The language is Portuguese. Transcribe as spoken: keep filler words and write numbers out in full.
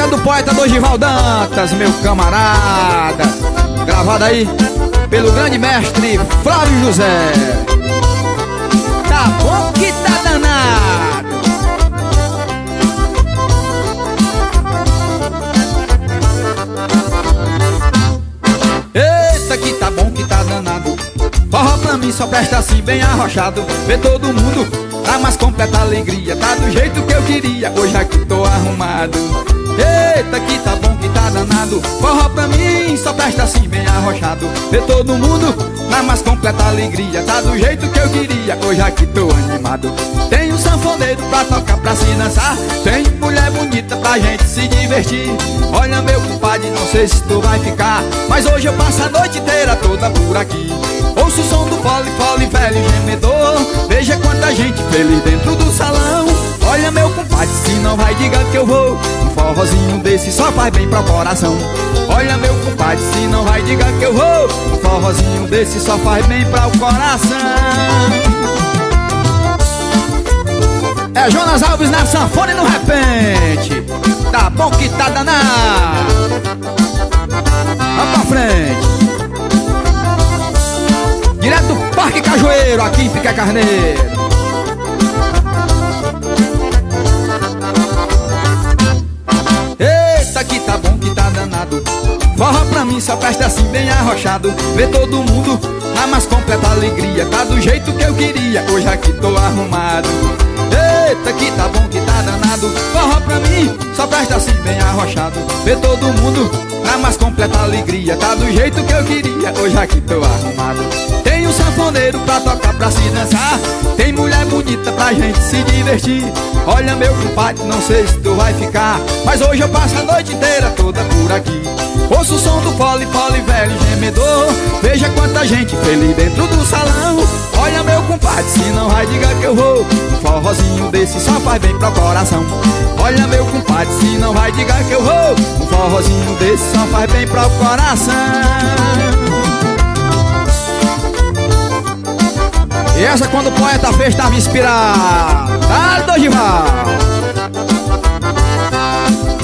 essa é do poeta Dorival Dantas, meu camarada. Gravada aí pelo grande mestre Flávio José. Tá bom que tá danado. Eita que tá bom que tá danado. Forró pra mim só presta assim bem arrochado. Vê todo mundo na mais completa alegria. Tá do jeito que eu queria, hoje aqui tô arrumado. Eita que tá bom que tá danado. Forró pra mim só presta assim bem arrochado. Vê todo mundo na mais completa alegria. Tá do jeito que eu queria, hoje aqui tô animado. Tem um sanfoneiro pra tocar, pra se dançar. Tem mulher bonita pra gente se divertir. Olha meu compadre, não sei se tu vai ficar, mas hoje eu passo a noite inteira toda por aqui. Ouço o som do fole, fole, velho gemedor. Veja quanta gente feliz dentro do salão. Olha meu compadre, se não vai, diga que eu vou. Um forrozinho desse só faz bem pro coração. Olha meu compadre, se não vai, diga que eu vou. Um forrozinho desse só faz bem pro coração. É Jonas Alves na sanfona e no repente. Tá bom que tá danado. Vamos pra frente. Direto do Parque Cajueiro, aqui em Piqué Carneiro. Eita que tá bom que tá danado. Forró pra mim só presta assim bem arrochado. Vê todo mundo na mais completa alegria. Tá do jeito que eu queria, hoje aqui tô arrumado. Eita que tá bom que tá danado. Forró pra mim só presta assim bem arrochado. Vê todo mundo na mais completa alegria. Tá do jeito que eu queria, hoje aqui tô arrumado. Tem um sanfoneiro pra tocar, pra se dançar. Tem mulher bonita pra gente se divertir. Olha meu compadre, não sei se tu vai ficar, mas hoje eu passo a noite inteira toda por aqui. Ouço o som do fole, fole, velho gemedor. Veja quanta gente feliz dentro do salão. Olha meu compadre, se não vai, diga que eu vou. Um forrozinho desse só faz bem pro coração. Olha meu compadre, se não vai, diga que eu vou. Um forrozinho desse só faz bem pro coração. E essa quando o poeta fez tava inspirado. Tá, Dorival?